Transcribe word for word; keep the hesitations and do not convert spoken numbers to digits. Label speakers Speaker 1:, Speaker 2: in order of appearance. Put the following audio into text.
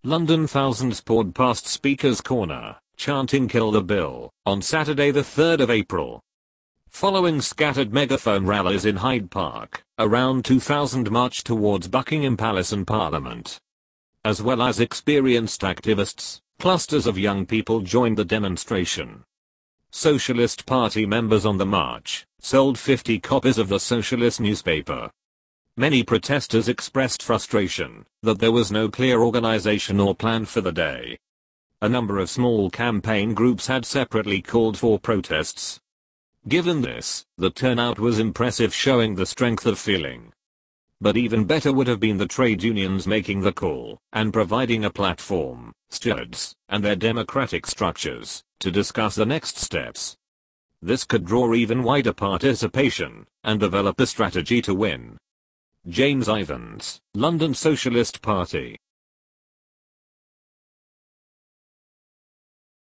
Speaker 1: London thousands poured past Speaker's Corner, chanting "Kill the Bill," on Saturday the third of April. Following scattered megaphone rallies in Hyde Park, around two thousand marched towards Buckingham Palace and Parliament. As well as experienced activists, clusters of young people joined the demonstration. Socialist Party members on the march sold fifty copies of the Socialist newspaper. Many protesters expressed frustration that there was no clear organization or plan for the day. A number of small campaign groups had separately called for protests. Given this, the turnout was impressive, showing the strength of feeling. But even better would have been the trade unions making the call and providing a platform, stewards, and their democratic structures to discuss the next steps. This could draw even wider participation and develop a strategy to win. James Ivans, London Socialist Party.